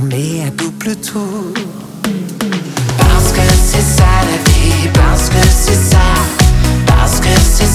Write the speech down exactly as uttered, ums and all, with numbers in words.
mais à double tour. Parce que c'est ça la vie, parce que c'est ça, parce que c'est